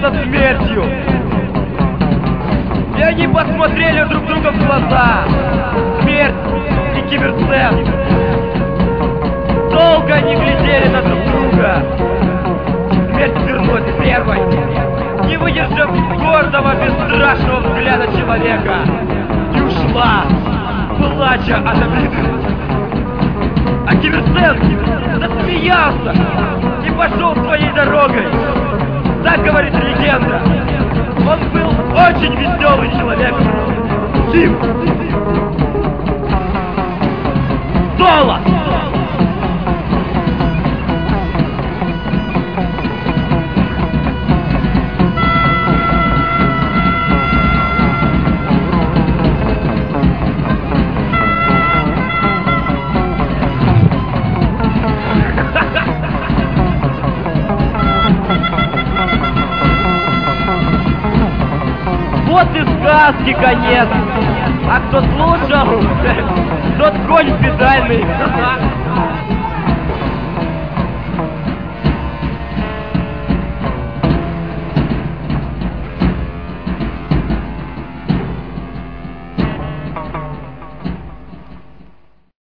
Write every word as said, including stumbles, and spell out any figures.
со смертью. И они посмотрели друг другу в глаза. Смерть и Киберцен. Долго они глядели на друг друга. Смерть вернулась первой, не выдержав гордого, бесстрашного взгляда человека, и ушла, плача от обиды. А Киберцен засмеялся и пошел своей дорогой. Так говорит легенда. Он был очень веселый человек. Тим. Соло. Вот и сказки конец. А кто слушал, тот конь педальный.